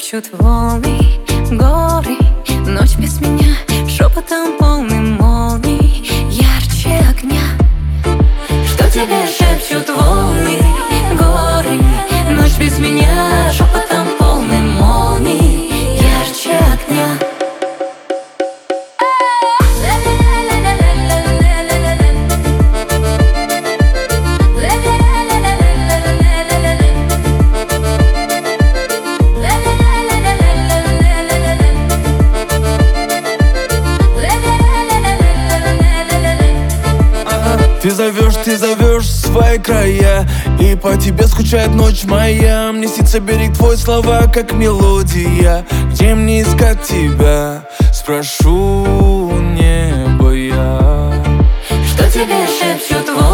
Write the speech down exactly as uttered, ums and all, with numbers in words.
шепчут волны, горы. Ночь без меня шепотом полным молний, ярче огня. Что тебе шепчут волны, горы? Ночь без меня шепотом полным молний, ярче огня. Ты зовешь, ты зовешь в свои края, и по тебе скучает ночь моя. Мне снится берег твой, слова как мелодия. Где мне искать тебя? Спрошу небо я. Что тебе шепчут волны?